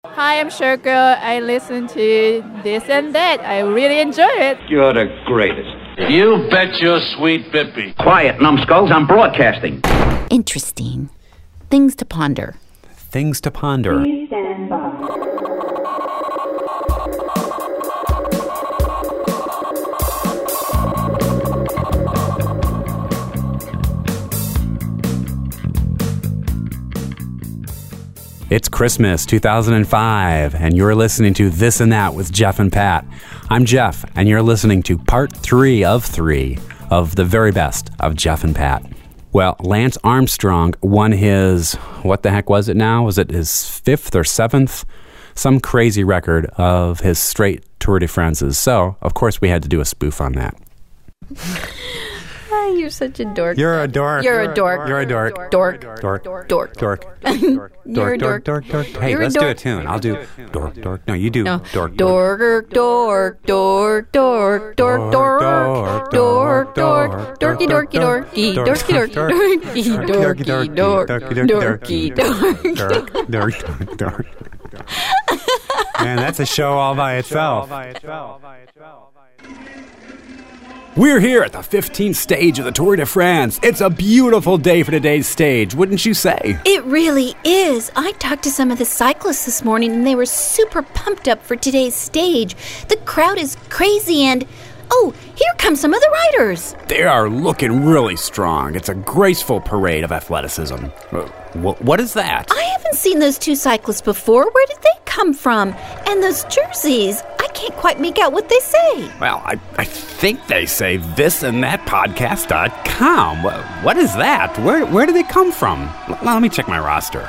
Hi, I'm Sugar. I listen to this and that. I really enjoy it. You're the greatest. You bet your sweet Bippy. Quiet, numbskulls. I'm broadcasting. Interesting. Things to ponder. Things to ponder. Please stand by. It's Christmas 2005, and you're listening to This and That with Jeff and Pat. I'm Jeff, and you're listening to part 3 of 3 of the very best of Jeff and Pat. Well, Lance Armstrong won his, what the heck was it now? Was it his 5th or 7th? Some crazy record of his straight Tour de France's. So, of course, we had to do a spoof on that. You're such a dork. You're a dork. You're a dork. You're a dork. Dork. Dork. Dork. Dork. You're a dork. Dork. Hey, let's do a tune. I'll do dork. Dork. No, you do dork. Dork. Dork. Dork. Dork. Dork. Dork. Dork. Dork. Dorky. Dorky. Dorky. Dorky. Dorky. Dorky. Dorky. Dork. Dork. Man, that's a show all by itself. We're here at the 15th stage of the Tour de France. It's a beautiful day for today's stage, wouldn't you say? It really is. I talked to some of the cyclists this morning, and they were super pumped up for today's stage. The crowd is crazy, and oh, here come some of the riders. They are looking really strong. It's a graceful parade of athleticism. What is that? I haven't seen those two cyclists before. Where did they come from? And those jerseys, I can't quite make out what they say. Well, I think they say thisandthatpodcast.com. What is that? Where do they come from? Let me check my roster.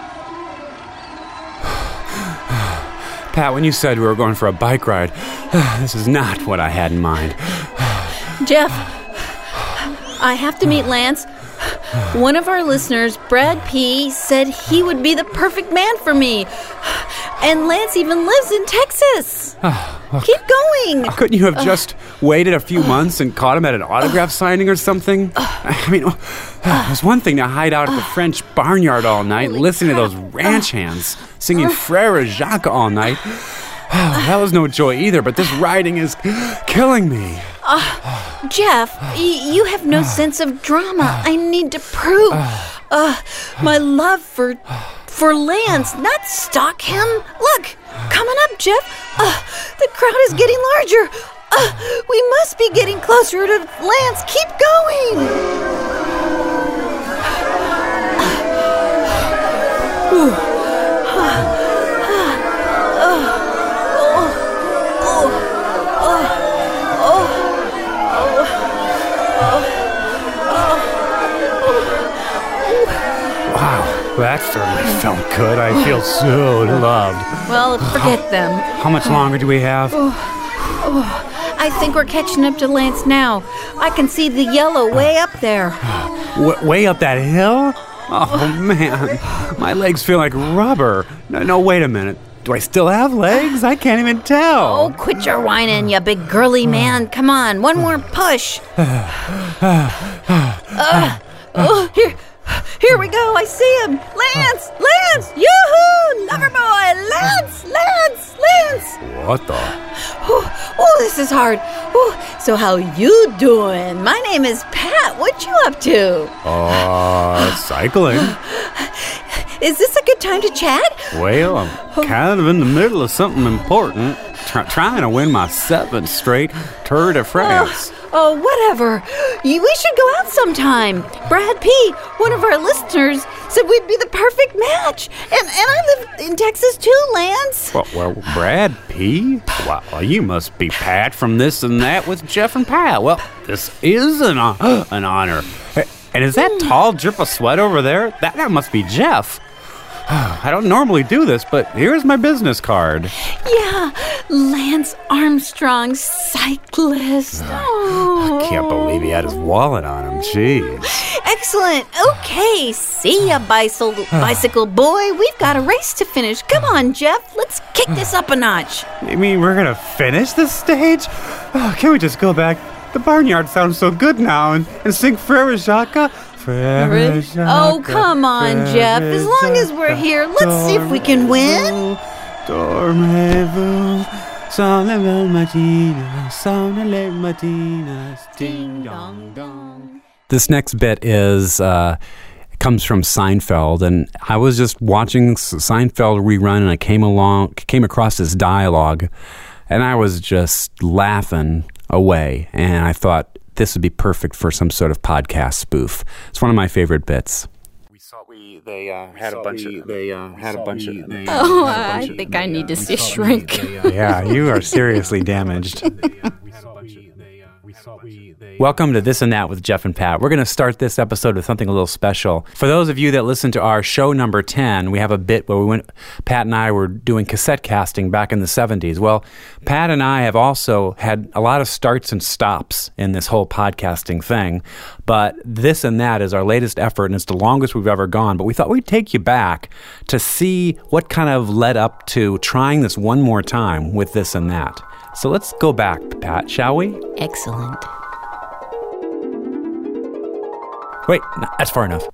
Pat, when you said we were going for a bike ride, this is not what I had in mind. Jeff, I have to meet Lance. One of our listeners, Brad P., said he would be the perfect man for me. And Lance even lives in Texas. Keep going. Couldn't you have just waited a few months and caught him at an autograph signing or something? I mean, it was one thing to hide out at the French barnyard all night, listening to those ranch hands singing Frère Jacques all night. That was no joy either, but this riding is killing me. Jeff, you have no sense of drama. I need to prove my love for Lance, not stalk him. Look, coming up, Jeff. The crowd is getting larger. We must be getting closer to Lance. Keep going. That certainly felt good. I feel so loved. Well, forget them. How much longer do we have? I think we're catching up to Lance now. I can see the yellow way up there. Way up that hill? Oh, man. My legs feel like rubber. No, wait a minute. Do I still have legs? I can't even tell. Oh, quit your whining, you big girly man. Come on, one more push. Here we go. I see him. Lance! Yoo-hoo! Loverboy! Lance! What the? Oh, this is hard. So how you doing? My name is Pat. What you up to? Cycling. Is this a good time to chat? Well, I'm kind of in the middle of something important. Trying to win my 7th straight Tour de France. Oh, whatever. We should go out sometime. Brad P., one of our listeners, said we'd be the perfect match. And I live in Texas too, Lance. Well, Brad P.? Well, you must be Pat from This and That with Jeff and Pat. Well, this is an honor. And is that tall drip of sweat over there? That must be Jeff. I don't normally do this, but here's my business card. Yeah, Lance Armstrong, cyclist. I can't believe he had his wallet on him. Jeez. Excellent. Okay, see ya, bicycle boy. We've got a race to finish. Come on, Jeff. Let's kick this up a notch. You mean we're going to finish this stage? Can't we just go back? The barnyard sounds so good now and sing Frère Jacques. Oh, come on, Jeff. As long as we're here, let's see if we can win. Dormevo, sono la mattina, sono le mattinas, ding dong dong. This next bit comes from Seinfeld, and I was just watching Seinfeld rerun, and I came across this dialogue, and I was just laughing away, and I thought this would be perfect for some sort of podcast spoof. It's one of my favorite bits. They had a bunch of. I think I need to see a shrink. Yeah, you are seriously damaged. Welcome to This and That with Jeff and Pat. We're going to start this episode with something a little special. For those of you that listen to our show number 10, we have a bit where Pat and I were doing cassette casting back in the 70s. Well, Pat and I have also had a lot of starts and stops in this whole podcasting thing, but This and That is our latest effort, and it's the longest we've ever gone. But we thought we'd take you back to see what kind of led up to trying this one more time with This and That. So let's go back, Pat, shall we? Excellent. Wait, no, that's far enough.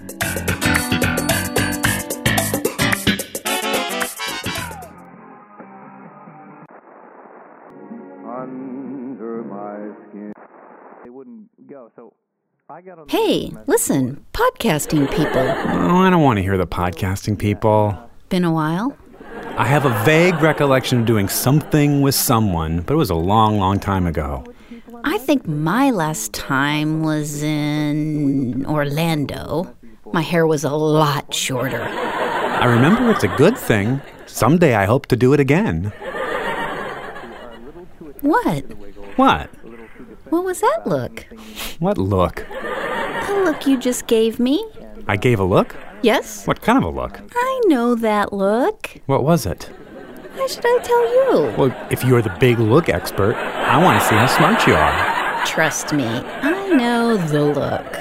Under my skin. They wouldn't go, so I got on. Hey, listen, podcasting people. Oh, I don't want to hear the podcasting people. Been a while? I have a vague recollection of doing something with someone, but it was a long, long time ago. I think my last time was in Orlando. My hair was a lot shorter. I remember it's a good thing. Someday I hope to do it again. What? What? What was that look? What look? The look you just gave me? I gave a look? Yes? What kind of a look? I know that look. What was it? Why should I tell you? Well, if you're the big look expert, I want to see how smart you are. Trust me, I know the look.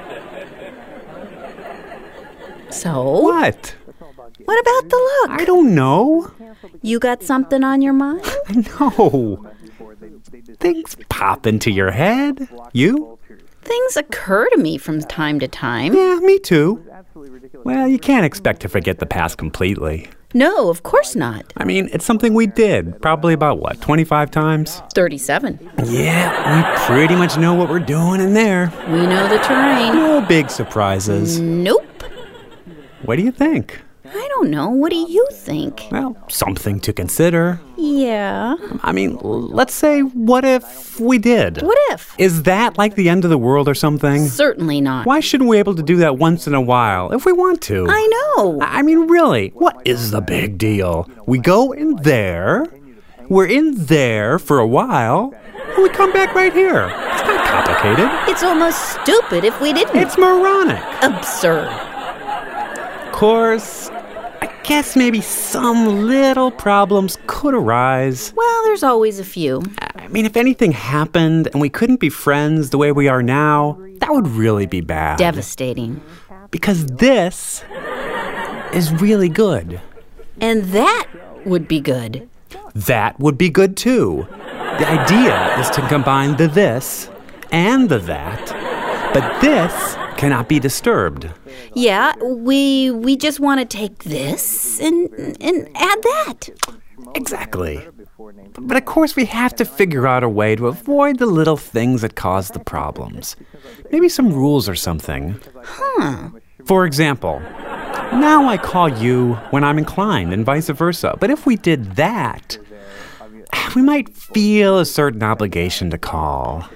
So? What? What about the look? I don't know. You got something on your mind? No. Things pop into your head. You? Things occur to me from time to time. Yeah, me too. Well, you can't expect to forget the past completely. No, of course not. I mean, it's something we did. Probably about, 25 times? 37. Yeah, we pretty much know what we're doing in there. We know the terrain. No big surprises. Nope. What do you think? I don't know. What do you think? Well, something to consider. Yeah. I mean, let's say, what if we did? What if? Is that like the end of the world or something? Certainly not. Why shouldn't we be able to do that once in a while if we want to? I know. I mean, really, what is the big deal? We go in there, we're in there for a while, and we come back right here. It's not complicated. It's almost stupid if we didn't. It's moronic. Absurd. Of course, I guess maybe some little problems could arise. Well, there's always a few. I mean, if anything happened and we couldn't be friends the way we are now, that would really be bad. Devastating. Because this is really good. And that would be good. That would be good, too. The idea is to combine the this and the that, but this cannot be disturbed. Yeah, we just want to take this and add that. Exactly. But of course we have to figure out a way to avoid the little things that cause the problems. Maybe some rules or something. For example, now I call you when I'm inclined and vice versa. But if we did that, we might feel a certain obligation to call.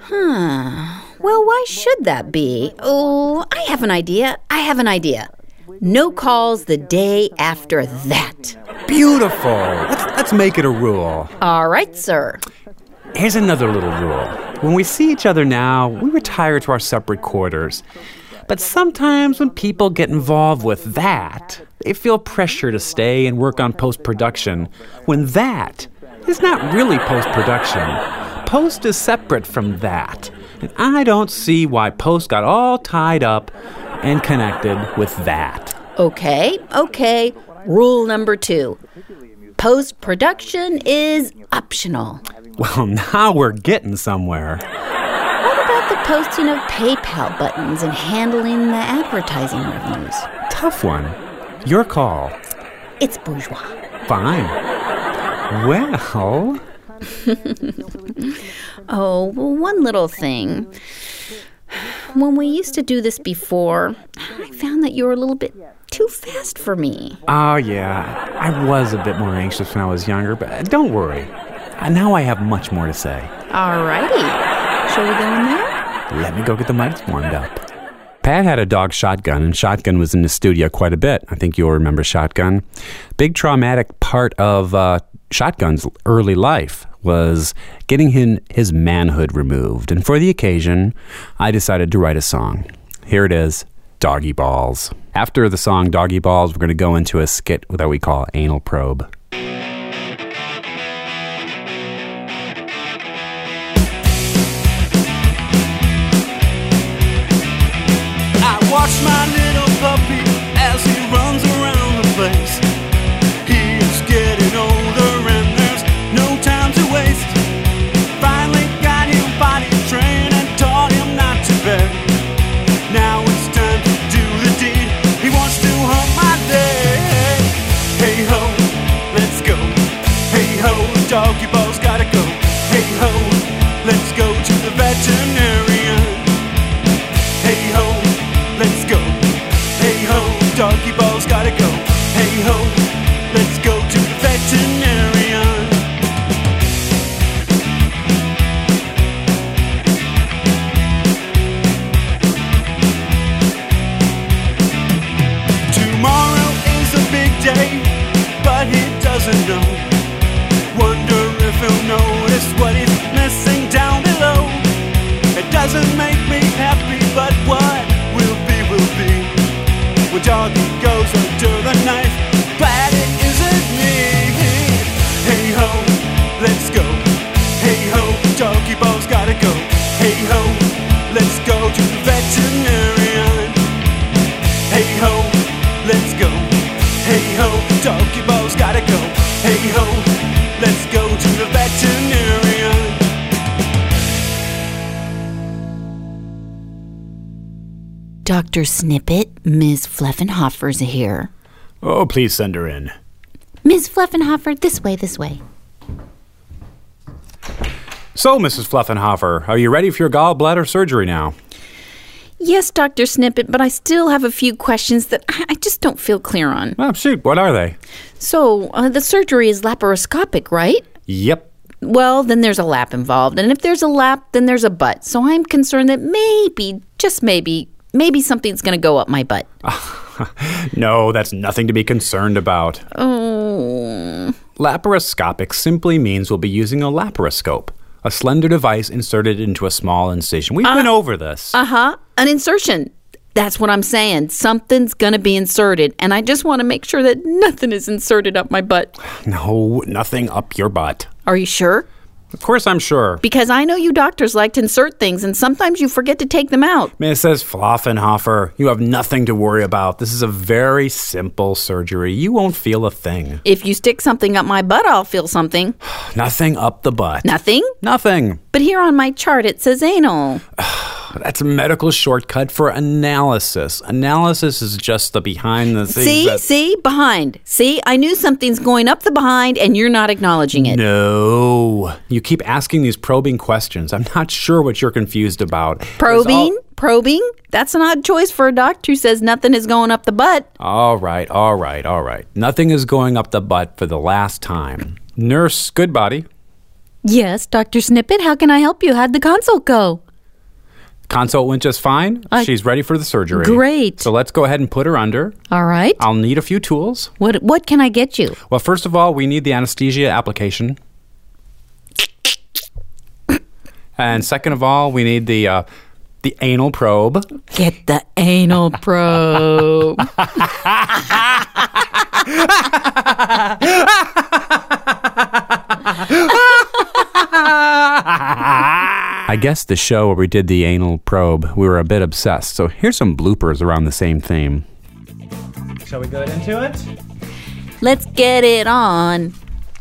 Well, why should that be? Oh, I have an idea. No calls the day after that. Beautiful. Let's make it a rule. All right, sir. Here's another little rule. When we see each other now, we retire to our separate quarters. But sometimes when people get involved with that, they feel pressure to stay and work on post-production, when that is not really post-production. Post is separate from that. And I don't see why post got all tied up and connected with that. Okay. Rule number 2. Post-production is optional. Well, now we're getting somewhere. What about the posting of PayPal buttons and handling the advertising revenues? Tough one. Your call. It's bourgeois. Fine. Well... Oh, well, one little thing. When we used to do this before, I found that you were a little bit too fast for me. Oh, yeah. I was a bit more anxious when I was younger, but don't worry. Now I have much more to say. Alrighty. Shall we go in there? Let me go get the mics warmed up. Pat had a dog Shotgun, and Shotgun was in the studio quite a bit. I think you'll remember Shotgun. Big traumatic part of Shotgun's early life was getting his manhood removed. And for the occasion, I decided to write a song. Here it is, Doggy Balls. After the song Doggy Balls, we're going to go into a skit that we call Anal Probe. Watch my little puppy as he runs around the place. He is getting older and there's no time to waste. Finally got him potty trained and taught him not to beg. Now it's time to do the deed. He wants to hump my leg. Hey ho, let's go. Hey ho, doggy balls gotta go. Hey ho, let's go to the veterinarian. Hey ho, let's go. Hey ho, doggy balls gotta go. Hey ho, let's go to the veterinarian. Tomorrow is a big day, but he doesn't know. Wonder if he'll notice what he's missing down below. It doesn't make me happy, but what will be. When doggy goes under the knife, but it isn't me. Hey ho, let's go. Hey ho, doggy balls gotta go. Hey ho, let's go to the veterinarian. Hey ho, let's go. Hey ho, doggy balls gotta go. Hey ho, let's go to the veterinarian. Dr. Snippet, Ms. Fleffenhofer's here. Oh, please send her in. Ms. Fleffenhofer, this way. So, Mrs. Fleffenhofer, are you ready for your gallbladder surgery now? Yes, Dr. Snippet, but I still have a few questions that I just don't feel clear on. Oh, shoot, what are they? So, the surgery is laparoscopic, right? Yep. Well, then there's a lap involved, and if there's a lap, then there's a butt. So I'm concerned that maybe, just maybe something's going to go up my butt. No, that's nothing to be concerned about. Oh. Laparoscopic simply means we'll be using a laparoscope, a slender device inserted into a small incision. We've been over this. An insertion. That's what I'm saying. Something's going to be inserted, and I just want to make sure that nothing is inserted up my butt. No, nothing up your butt. Are you sure? Of course I'm sure. Because I know you doctors like to insert things, and sometimes you forget to take them out. Mrs. Fleffenhofer, you have nothing to worry about. This is a very simple surgery. You won't feel a thing. If you stick something up my butt, I'll feel something. Nothing up the butt. Nothing? Nothing. But here on my chart it says anal. That's a medical shortcut for analysis. Analysis is just the behind the scenes. See? Behind. See? I knew something's going up the behind, and you're not acknowledging it. No. You keep asking these probing questions. I'm not sure what you're confused about. Probing? Probing? That's an odd choice for a doctor who says nothing is going up the butt. All right. Nothing is going up the butt for the last time. Nurse Goodbody. Yes, Dr. Snippet, how can I help you? How'd the consult go? Consult went just fine. She's ready for the surgery. Great. So let's go ahead and put her under. All right. I'll need a few tools. What can I get you? Well, first of all, we need the anesthesia application. And second of all, we need the anal probe. Get the anal probe. I guess the show where we did the anal probe, we were a bit obsessed. So here's some bloopers around the same theme. Shall we get into it? Let's get it on.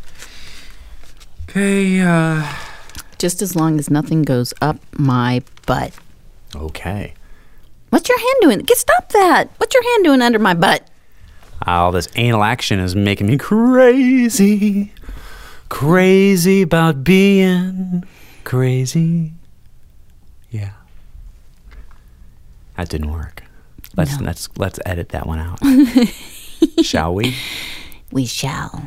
Okay, Just as long as nothing goes up my butt. Okay. What's your hand doing? Stop that. What's your hand doing under my butt? All this anal action is making me crazy. Crazy about being crazy. Yeah. That didn't work. Let's edit that one out. Shall we? We shall.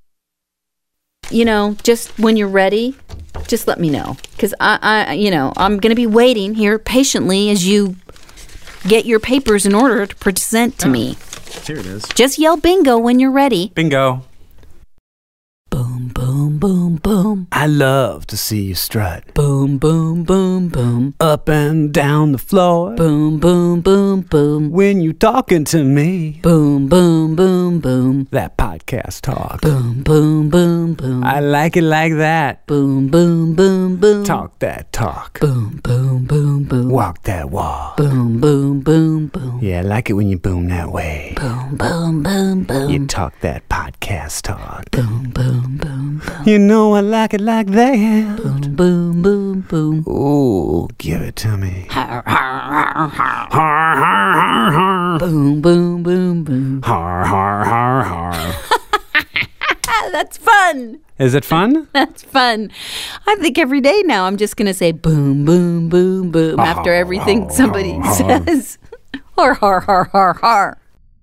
Just when you're ready, just let me know. Because I'm going to be waiting here patiently as you get your papers in order to present to me. Here it is. Just yell bingo when you're ready. Bingo. Boom, boom, boom, boom. I love to see you strut. Boom, boom, boom, boom. Up and down the floor. Boom, boom, boom, boom. When you talking to me. Boom, boom, boom, boom. That podcast talk. Boom, boom, boom, boom. I like it like that. Boom, boom, boom, boom. Talk that talk. Boom, boom, boom, boom. Walk that walk. Boom, boom, boom, boom. Yeah, I like it when you boom that way. Boom, boom, boom, boom. You talk that podcast talk. Boom, boom, boom, boom. You know I like it like that. Boom, boom, boom, boom. Ooh, give it to me. Har, har, har, har. Har, har, har, har. Boom, boom, boom, boom. Har, har, har, har. That's fun. Is it fun? That's fun. I think every day now I'm just going to say boom, boom, boom, boom after everything somebody says. Har, har, har, har, har.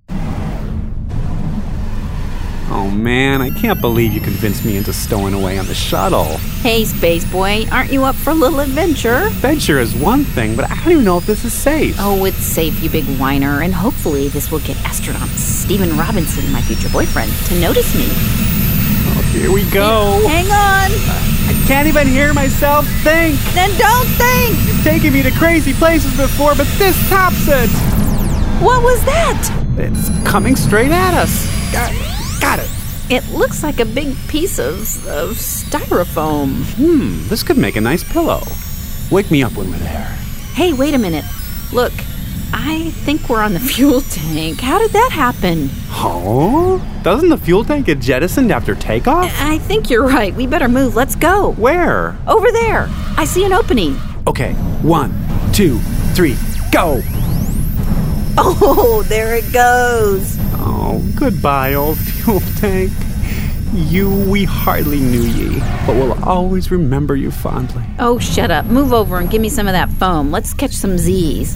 Oh man, I can't believe you convinced me into stowing away on the shuttle. Hey, Space Boy, aren't you up for a little adventure? Adventure is one thing, but I don't even know if this is safe. Oh, it's safe, you big whiner, and hopefully this will get astronaut Steven Robinson, my future boyfriend, to notice me. Oh, here we go. Hang on. I can't even hear myself think. Then don't think. You've taken me to crazy places before, but this tops it. What was that? It's coming straight at us. Got it. It looks like a big piece of styrofoam. This could make a nice pillow. Wake me up when we're there. Hey, wait a minute. Look, I think we're on the fuel tank. How did that happen? Oh? Doesn't the fuel tank get jettisoned after takeoff? I think you're right. We better move. Let's go. Where? Over there. I see an opening. Okay, 1, 2, 3, go! Oh, there it goes. Oh, goodbye, old fuel tank. We hardly knew ye, but we'll always remember you fondly. Oh, shut up. Move over and give me some of that foam. Let's catch some Z's.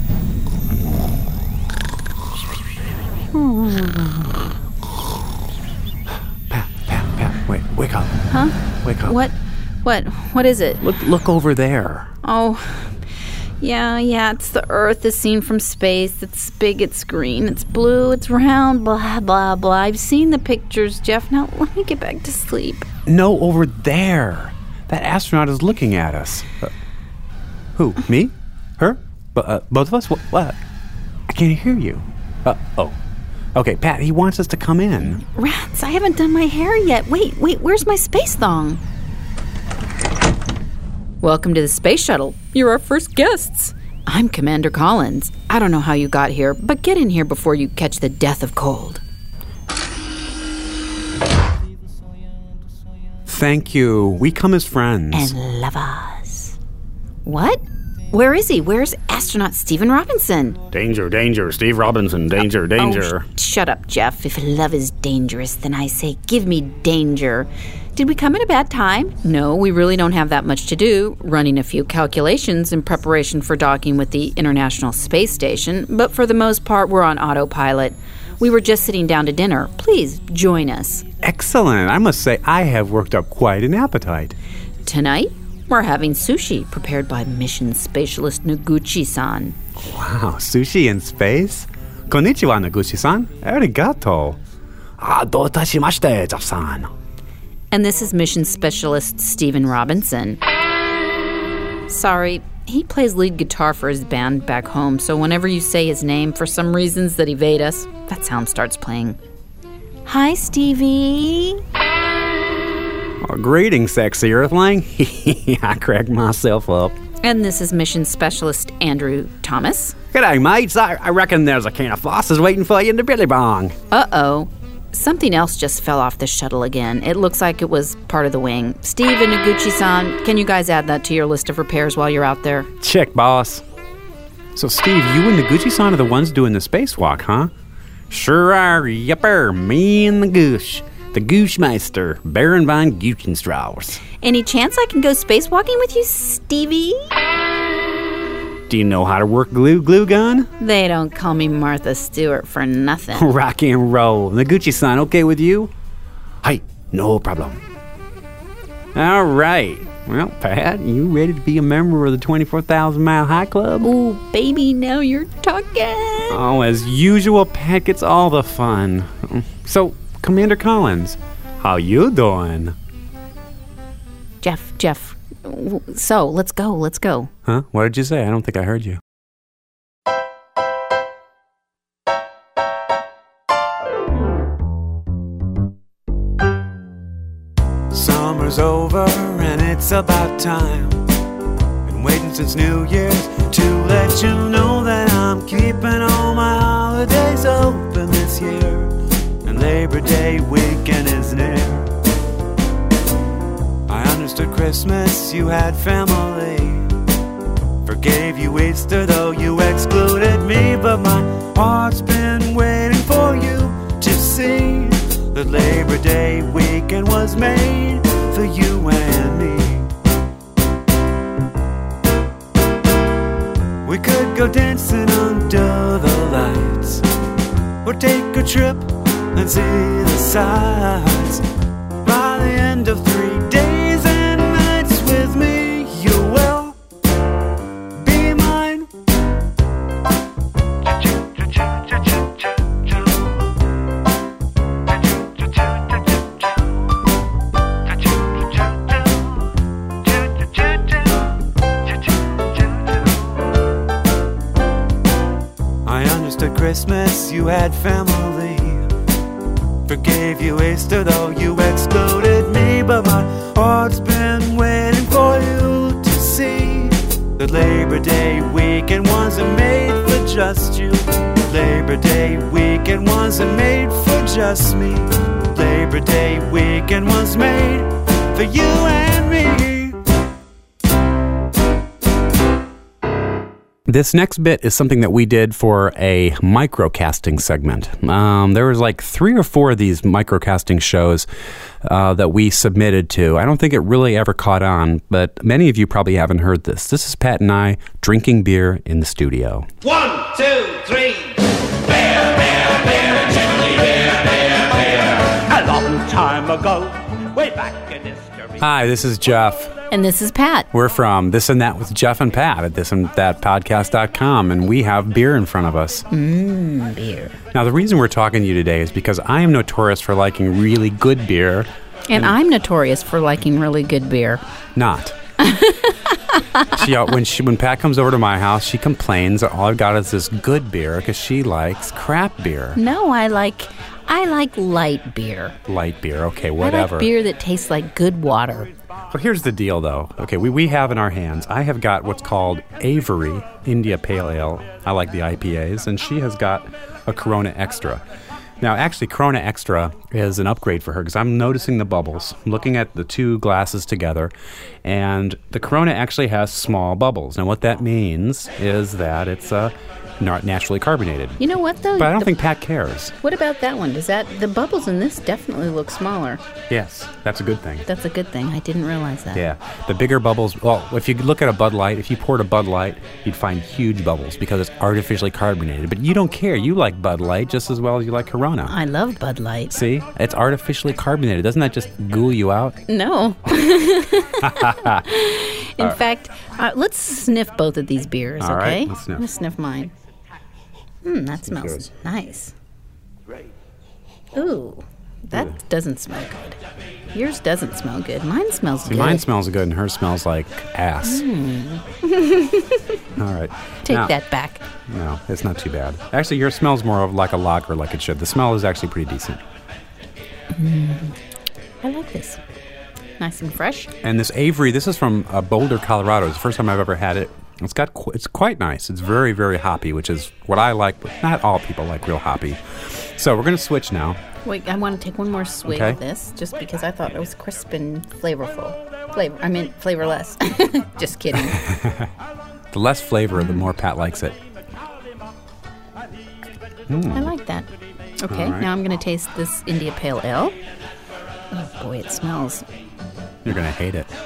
Pat, wake up. Huh? Wake up. What is it? Look over there. Oh, yeah, it's the Earth as seen from space. It's big, it's green, it's blue, it's round, blah, blah, blah. I've seen the pictures, Jeff. Now let me get back to sleep. No, over there. That astronaut is looking at us. Who? Me? Her? Both of us? What? I can't hear you. Oh. Okay, Pat, he wants us to come in. Rats, I haven't done my hair yet. Wait, where's my space thong? Welcome to the space shuttle. You're our first guests. I'm Commander Collins. I don't know how you got here, but get in here before you catch the death of cold. Thank you. We come as friends. And lovers. What? Where is he? Where's astronaut Steven Robinson? Danger, Steve Robinson, danger. Shut up, Jeff. If love is dangerous, then I say give me danger. Did we come at a bad time? No, we really don't have that much to do, running a few calculations in preparation for docking with the International Space Station, but for the most part, we're on autopilot. We were just sitting down to dinner. Please join us. Excellent. I must say I have worked up quite an appetite. Tonight, we're having sushi prepared by mission spatialist Noguchi-san. Wow, sushi in space? Konnichiwa, Noguchi-san. Arigato. Do tashimashite, Jeff-san. And this is mission specialist Steven Robinson. Sorry, he plays lead guitar for his band back home, so whenever you say his name, for some reasons that evade us, that sound starts playing. Hi, Stevie. Oh, greetings, sexy Earthling. I cracked myself up. And this is mission specialist Andrew Thomas. G'day, mates. I reckon there's a can of flosses waiting for you in the billy bong. Uh-oh. Something else just fell off the shuttle again. It looks like it was part of the wing. Steve and Noguchi-san, can you guys add that to your list of repairs while you're out there? Check, boss. So, Steve, you and Noguchi-san are the ones doing the spacewalk, huh? Sure are, yupper. Me and the Goosh. The Gooshmeister, Baron von Guchenstrauss. Any chance I can go spacewalking with you, Stevie? Do you know how to work glue gun? They don't call me Martha Stewart for nothing. Rock and roll. The Gucci-san, okay with you? Hey, no problem. All right. Well, Pat, you ready to be a member of the 24,000 Mile High Club? Ooh, baby, now you're talking. Oh, as usual, Pat gets all the fun. So, Commander Collins, how you doing? Jeff. So, let's go. Huh? What did you say? I don't think I heard you. Summer's over and it's about time. Been waiting since New Year's to let you know that I'm keeping all my holidays open this year. And Labor Day weekend is near. I understood Christmas, you had family. Forgave you Easter, though you excluded me. But my heart's been waiting for you to see that Labor Day weekend was made for you and me. We could go dancing under the lights, or take a trip and see the sights. By the end of 3 days and nights with me, you will be mine. I understood Christmas, you had family. Forgave you Easter, though you excluded me. But my heart's been waiting for you to see that Labor Day weekend wasn't made for just you. Labor Day weekend wasn't made for just me. Labor Day weekend was made for you and me. This next bit is something that we did for a microcasting segment. There was like 3 or 4 of these microcasting shows that we submitted to. I don't think it really ever caught on, but many of you probably haven't heard this. This is Pat and I drinking beer in the studio. 1, 2, 3. Beer, beer, beer, gently beer, beer, beer. A long time ago, way back in history. Hi, this is Jeff. And this is Pat. We're from This and That with Jeff and Pat at thisandthatpodcast.com, and we have beer in front of us. Beer. Now, the reason we're talking to you today is because I am notorious for liking really good beer. And I'm notorious for liking really good beer. Not. When Pat comes over to my house, she complains that all I've got is this good beer because she likes crap beer. No, I like light beer. Light beer, okay, whatever. I like beer that tastes like good water. But here's the deal, though. Okay, we have in our hands, I have got what's called Avery India Pale Ale. I like the IPAs. And she has got a Corona Extra. Now, actually, Corona Extra is an upgrade for her because I'm noticing the bubbles. I'm looking at the 2 glasses together, and the Corona actually has small bubbles. Now, what that means is that it's not naturally carbonated. You know what, though? But I don't think Pat cares. What about that one? The bubbles in this definitely look smaller. Yes, that's a good thing. That's a good thing. I didn't realize that. Yeah, the bigger bubbles, well, if you look at a Bud Light, if you poured a Bud Light, you'd find huge bubbles because it's artificially carbonated. But you don't care. You like Bud Light just as well as you like Corona. I love Bud Light. See? It's artificially carbonated. Doesn't that just ghoul you out? No. In fact, let's sniff both of these beers, All okay? right, let's sniff. Let's sniff mine. That smells nice. Ooh, that doesn't smell good. Yours doesn't smell good. Mine smells good. Mine smells good and hers smells like ass. All right. Take Now, that back. No, it's not too bad. Actually, yours smells more of like a lager like it should. The smell is actually pretty decent. I like this. Nice and fresh. And this Avery, this is from Boulder, Colorado. It's the first time I've ever had it. It's quite nice. It's very, very hoppy, which is what I like, but not all people like real hoppy. So we're going to switch now. Wait, I want to take one more swig of this, just because I thought it was crisp and flavorful. Flavorless. Just kidding. The less flavor, the more Pat likes it. I like that. Okay, All right. now I'm going to taste this India Pale Ale. Oh, boy, it smells. You're going to hate it.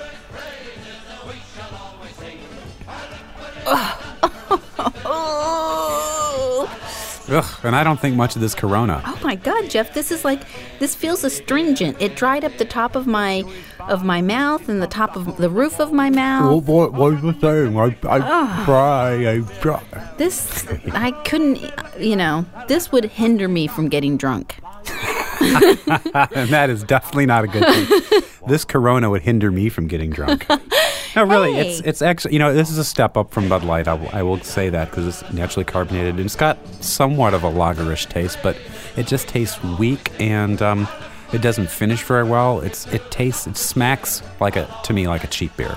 Ugh, and I don't think much of this Corona. Oh my God, Jeff, this feels astringent. It dried up the top of my mouth and the top of the roof of my mouth. What are you saying? I try. This, I couldn't, this would hinder me from getting drunk. And that is definitely not a good thing. This Corona would hinder me from getting drunk. No, really, Hey. it's actually, this is a step up from Bud Light. I will say that because it's naturally carbonated. And it's got somewhat of a lagerish taste, but it just tastes weak and it doesn't finish very well. It smacks to me like a cheap beer.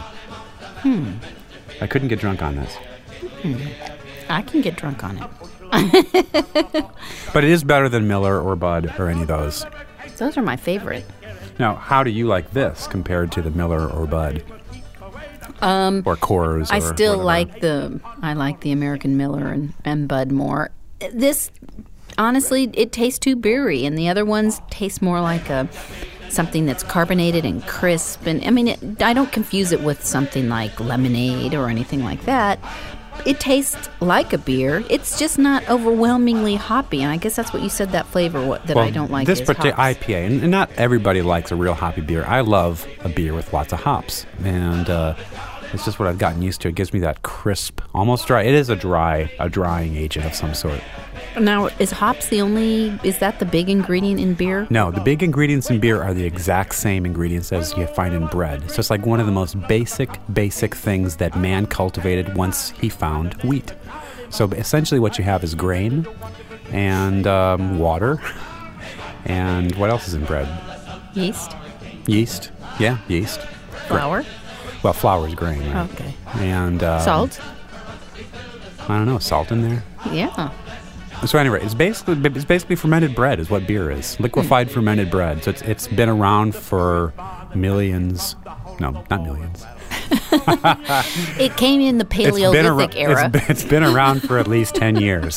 I couldn't get drunk on this. I can get drunk on it. But it is better than Miller or Bud or any of those. Those are my favorite. Now, how do you like this compared to the Miller or Bud? Or Coors? I or still whatever. I like the American Miller and Bud more. This, honestly, it tastes too beery, and the other ones taste more like something that's carbonated and crisp. And I don't confuse it with something like lemonade or anything like that. It tastes like a beer. It's just not overwhelmingly hoppy, and I guess that's what you said that flavor I don't like. This is particular hops. IPA, and not everybody likes a real hoppy beer. I love a beer with lots of hops, and it's just what I've gotten used to. It gives me that crisp, almost dry. It is a drying agent of some sort. Now, is hops is that the big ingredient in beer? No, the big ingredients in beer are the exact same ingredients as you find in bread. So it's like one of the most basic things that man cultivated once he found wheat. So essentially what you have is grain and water. And what else is in bread? Yeast? Yeast. Yeah, yeast. Flour? Well, flour is grain, right? Okay. And Salt? I don't know, salt in there? Yeah. So anyway, it's basically fermented bread is what beer is. Liquefied fermented bread. So it's been around for millions. No, not millions. It came in the Paleolithic era. It's been around for at least 10 years.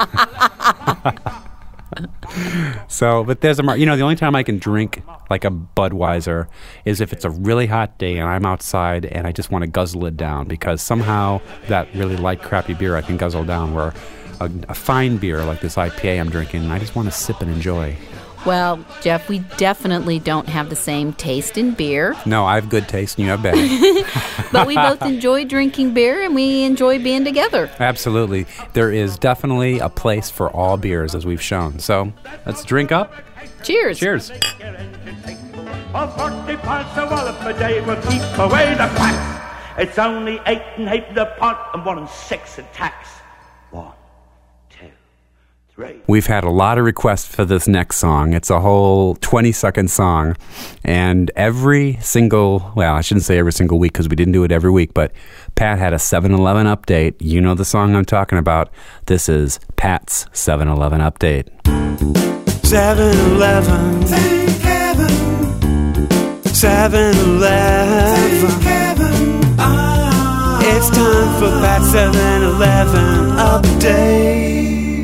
So, but there's the only time I can drink like a Budweiser is if it's a really hot day and I'm outside and I just want to guzzle it down because somehow that really light, crappy beer I can guzzle down where a fine beer like this IPA I'm drinking, I just want to sip and enjoy. Well, Jeff, we definitely don't have the same taste in beer. No, I have good taste and you have bad. But we both enjoy drinking beer and we enjoy being together. Absolutely. There is definitely a place for all beers, as we've shown. So let's drink up. Cheers. Cheers. A 40 pints of wallop a day will keep away the quacks. It's only 8 and 8 the pot and 1 and 6 in tax. 1, 2, 3. We've had a lot of requests for this next song. It's a whole 20-second song. And I shouldn't say every single week because we didn't do it every week, but Pat had a 7-Eleven update. You know the song I'm talking about. This is Pat's 7-Eleven update. 7-Eleven. Thank heaven. 7-Eleven. Thank heaven. It's time for Pat's 7-Eleven update.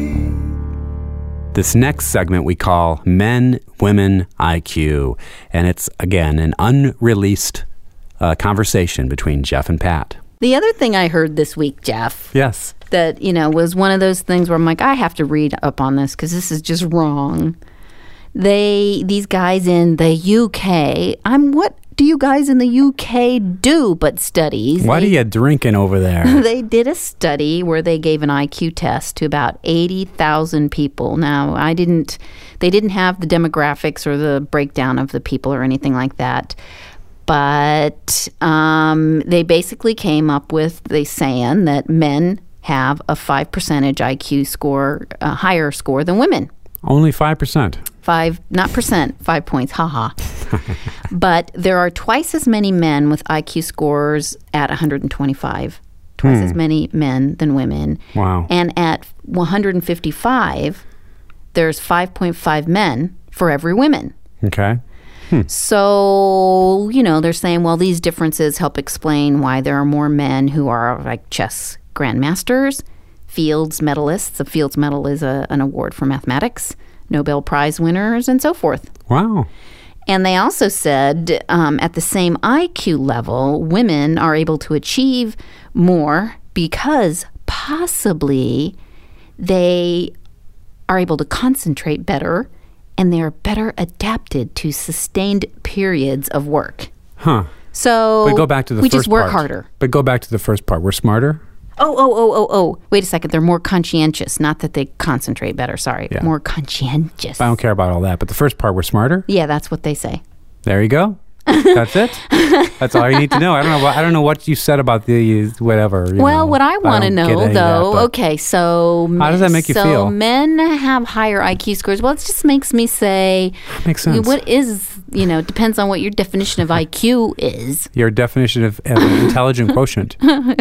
This next segment we call Men, Women, IQ. And it's, again, an unreleased conversation between Jeff and Pat. The other thing I heard this week, Jeff, Yes. that, was one of those things where I'm like, I have to read up on this because this is just wrong. These guys in the UK, what do you guys in the UK do but studies? What are you drinking over there? They did a study where they gave an IQ test to about 80,000 people. Now, they didn't have the demographics or the breakdown of the people or anything like that. But they basically came up with the saying that men have a 5% IQ score, a higher score than women. Only 5%. 5 points, haha. But there are twice as many men with IQ scores at 125, twice as many men than women. Wow. And at 155, there's 5.5 men for every woman. Okay. So, they're saying, well, these differences help explain why there are more men who are like chess grandmasters, Fields medalists. A Fields medal is an award for mathematics. Nobel Prize winners, and so forth. Wow. And they also said at the same IQ level, women are able to achieve more because possibly they are able to concentrate better and they are better adapted to sustained periods of work. Huh. So but go back to the we first just work part. harder. But go back to the first part. We're smarter? Oh. Wait a second. They're more conscientious. Not that they concentrate better. Sorry. Yeah. More conscientious. I don't care about all that. But the first part, we're smarter? Yeah, that's what they say. There you go. That's it. That's all you need to know. I don't know what you said about the whatever. Well, what I want to know, though, okay, so how does that make you feel? So men have higher IQ scores. Well, it just makes me say, makes sense. What is, depends on what your definition of IQ is. Your definition of intelligent quotient.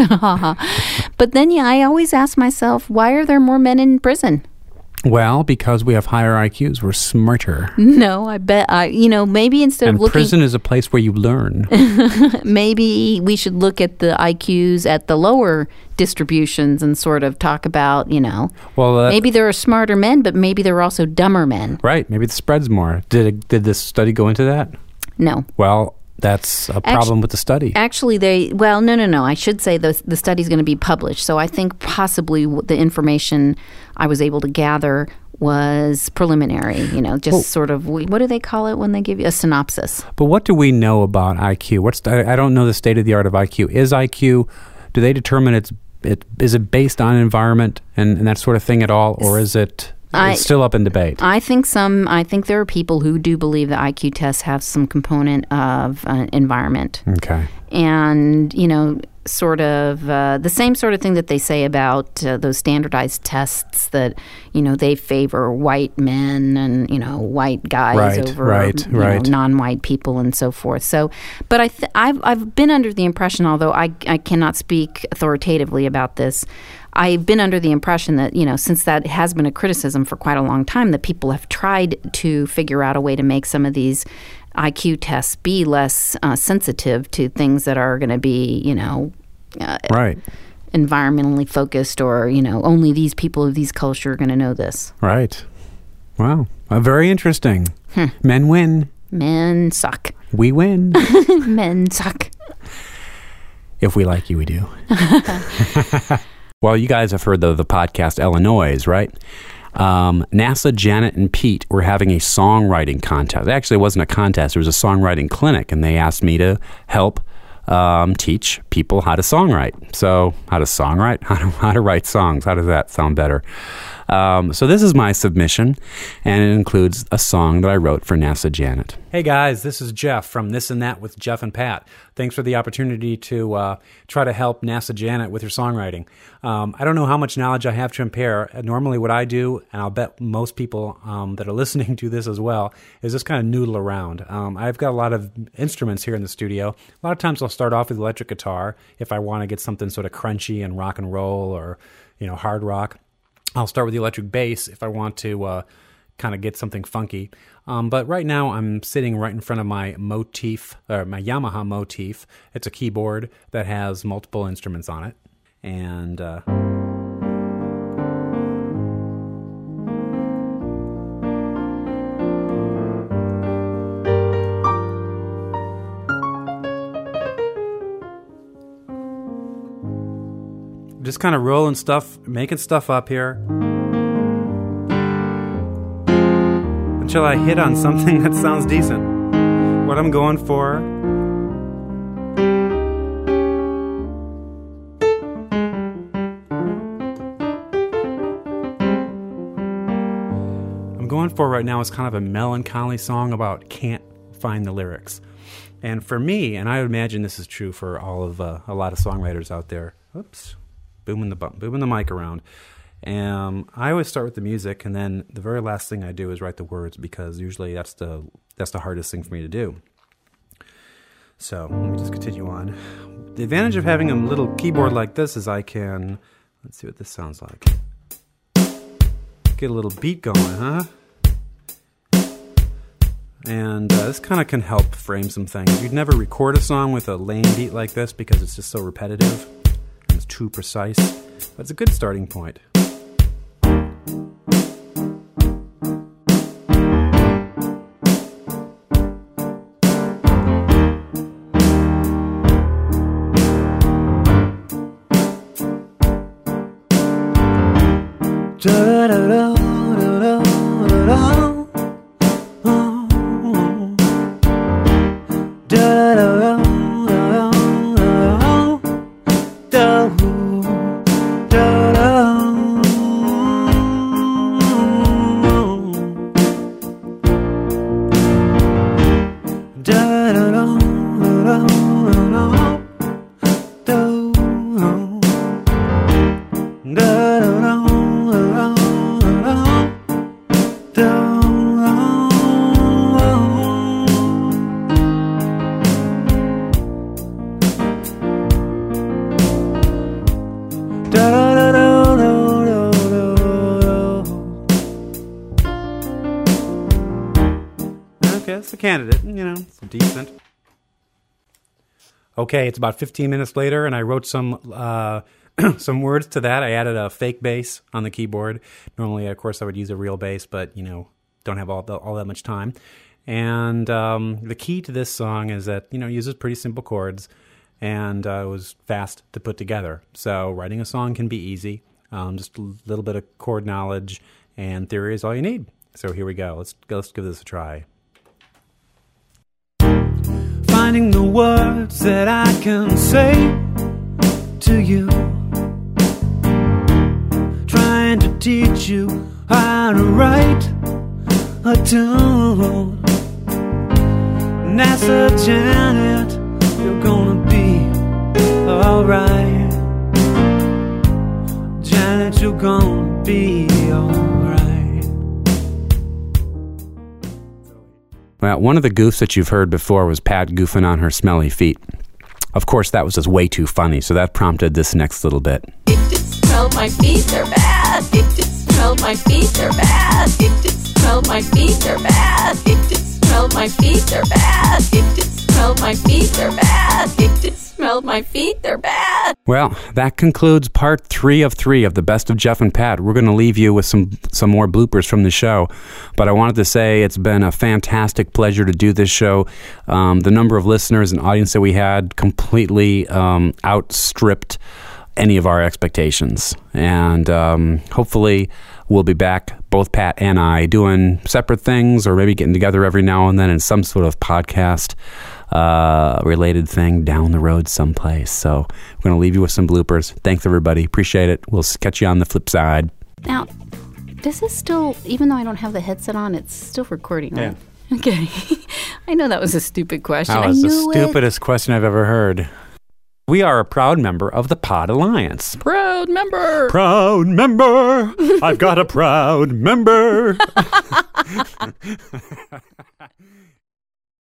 But then, I always ask myself, why are there more men in prison? Well, because we have higher IQs, we're smarter. No, I bet maybe instead of looking, prison is a place where you learn. Maybe we should look at the IQs at the lower distributions and sort of talk about, well, maybe there are smarter men, but maybe there are also dumber men. Right. Maybe it spreads more. Did this study go into that? No. Well, that's a problem with the study. Actually, no. I should say the study's going to be published. So I think possibly the information I was able to gather was preliminary, sort of, what do they call it when they give you a synopsis? But what do we know about IQ? I don't know the state of the art of IQ. Is IQ, do they determine is it based on environment and that sort of thing at all, or is it... It's still up in debate. I think there are people who do believe that IQ tests have some component of environment. Okay. And, sort of the same sort of thing that they say about those standardized tests that, they favor white men and, white guys over non-white people and so forth. So, but I've been under the impression, although I cannot speak authoritatively about this, I've been under the impression that, since that has been a criticism for quite a long time, that people have tried to figure out a way to make some of these IQ tests be less sensitive to things that are going to be, environmentally focused, or, only these people of these culture are going to know this. Right. Wow. Very interesting. Men win. Men suck. We win. Men suck. If we like you, we do. Well, you guys have heard the podcast Illinois, right? NASA, Janet, and Pete were having a songwriting contest. Actually, it wasn't a contest. It was a songwriting clinic, and they asked me to help teach people how to songwrite. So how to songwrite? How to write songs. How does that sound better? So this is my submission, and it includes a song that I wrote for NASA Janet. Hey guys, this is Jeff from This and That with Jeff and Pat. Thanks for the opportunity to try to help NASA Janet with her songwriting. I don't know how much knowledge I have to impare. Normally what I do, and I'll bet most people that are listening to this as well, is just kind of noodle around. I've got a lot of instruments here in the studio. A lot of times I'll start off with electric guitar if I want to get something sort of crunchy and rock and roll, or hard rock. I'll start with the electric bass if I want to kind of get something funky. But right now I'm sitting right in front of my Motif, or my Yamaha Motif. It's a keyboard that has multiple instruments on it. And just kind of rolling stuff, making stuff up here until I hit on something that sounds decent. What I'm going for right now is kind of a melancholy song about can't find the lyrics. And for me, and I would imagine this is true for all of a lot of songwriters out there. Oops. Booming the mic around. I always start with the music, and then the very last thing I do is write the words, because usually that's the hardest thing for me to do. So let me just continue on. The advantage of having a little keyboard like this is I can, let's see what this sounds like. Get a little beat going, huh? And this kind of can help frame some things. You'd never record a song with a lame beat like this because it's just so repetitive. It's too precise, but it's a good starting point. It's a candidate, you know, it's decent. Okay, it's about 15 minutes later, and I wrote some some words to that. I added a fake bass on the keyboard. Normally, of course, I would use a real bass, but, you know, don't have all that much time. And the key to this song is that, you know, it uses pretty simple chords, and it was fast to put together. So writing a song can be easy. Just a little bit of chord knowledge and theory is all you need. So here we go. Let's give this a try. Finding the words that I can say to you, trying to teach you how to write a tune. NASA Janet, you're gonna be alright. Janet, you're gonna be alright. Well, one of the goofs that you've heard before was Pat goofing on her smelly feet. Of course, that was just way too funny, so that prompted this next little bit. If it smelled my feet, they're bad. If it smelled my feet, they're bad. If it smelled my feet, they're bad. If it smelled my feet, they're bad. If it smelled my feet, they're bad. If it smelled my feet, they're bad. Well, that concludes part 3 of 3 of the Best of Jeff and Pat. We're going to leave you with some more bloopers from the show, but I wanted to say it's been a fantastic pleasure to do this show. The number of listeners and audience that we had completely outstripped any of our expectations, and hopefully we'll be back, both Pat and I, doing separate things or maybe getting together every now and then in some sort of podcast related thing down the road someplace. So we're going to leave you with some bloopers. Thanks, everybody. Appreciate it. We'll catch you on the flip side. Now, does this still, even though I don't have the headset on, it's still recording, right? Yeah. Okay. I know that was a stupid question. That was the stupidest question I've ever heard. We are a proud member of the Pod Alliance. Proud member. Proud member. I've got a proud member.